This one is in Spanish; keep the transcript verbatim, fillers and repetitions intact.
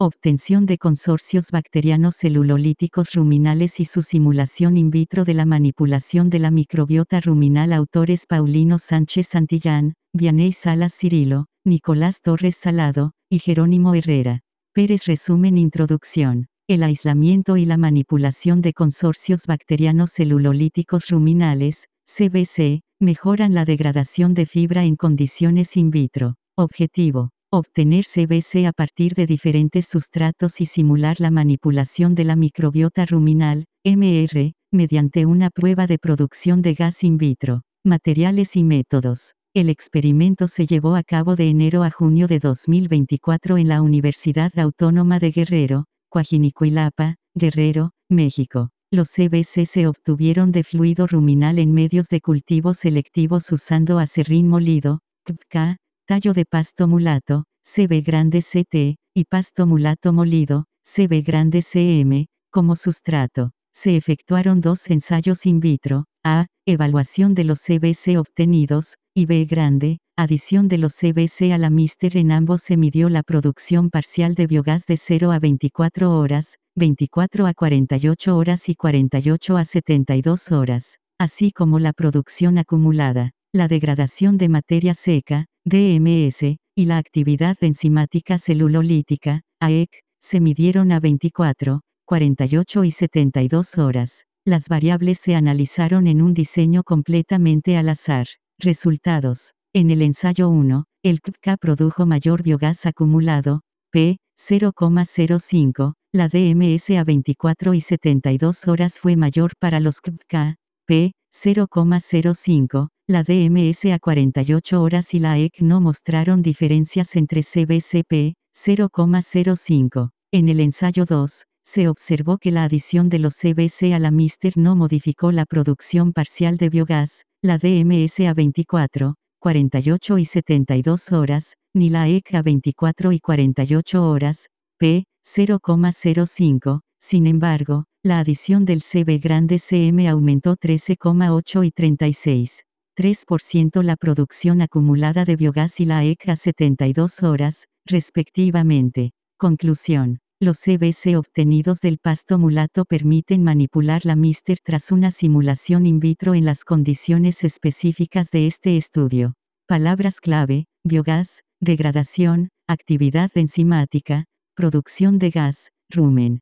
Obtención de consorcios bacterianos celulolíticos ruminales y su simulación in vitro de la manipulación de la microbiota ruminal. Autores Paulino Sánchez Santillán, Vianney Salas Cirilo, Nicolás Torres Salado, y Jerónimo Herrera Pérez. Resumen. Introducción. El aislamiento y la manipulación de consorcios bacterianos celulolíticos ruminales, C B C, mejoran la degradación de fibra en condiciones in vitro. Objetivo: obtener C B C a partir de diferentes sustratos y simular la manipulación de la microbiota ruminal, M R, mediante una prueba de producción de gas in vitro. Materiales y métodos. El experimento se llevó a cabo de enero a junio de dos mil veinticuatro en la Universidad Autónoma de Guerrero, Coajinicuilapa, Guerrero, México. Los C B C se obtuvieron de fluido ruminal en medios de cultivo selectivos usando acerrín molido, C B K, tallo de pasto mulato, C B grande C T, y pasto mulato molido, C B grande C M, como sustrato. Se efectuaron dos ensayos in vitro: A. Evaluación de los C B C obtenidos, y B grande, adición de los C B C a la mister. En ambos se midió la producción parcial de biogás de cero a veinticuatro horas, veinticuatro a cuarenta y ocho horas y cuarenta y ocho a setenta y dos horas, así como la producción acumulada, la degradación de materia seca, D M S, y la actividad enzimática celulolítica, A E C, se midieron a veinticuatro, cuarenta y ocho y setenta y dos horas. Las variables se analizaron en un diseño completamente al azar. Resultados. En el ensayo uno, el C B K produjo mayor biogás acumulado, P, cero coma cero cinco, la D M S a veinticuatro y setenta y dos horas fue mayor para los C B K, P, cero coma cero cinco, la D M S a cuarenta y ocho horas y la A E C no mostraron diferencias entre C B C P, cero coma cero cinco. En el ensayo dos, se observó que la adición de los C B C a la mister no modificó la producción parcial de biogás, la D M S a veinticuatro, cuarenta y ocho y setenta y dos horas, ni la A E C a veinticuatro y cuarenta y ocho horas, P, cero coma cero cinco. Sin embargo, la adición del C B grande C M aumentó trece coma ocho y treinta y seis coma tres por ciento la producción acumulada de biogás y la A E C a setenta y dos horas, respectivamente. Conclusión. Los C B C obtenidos del pasto mulato permiten manipular la mister tras una simulación in vitro en las condiciones específicas de este estudio. Palabras clave: biogás, degradación, actividad enzimática, producción de gas, rumen.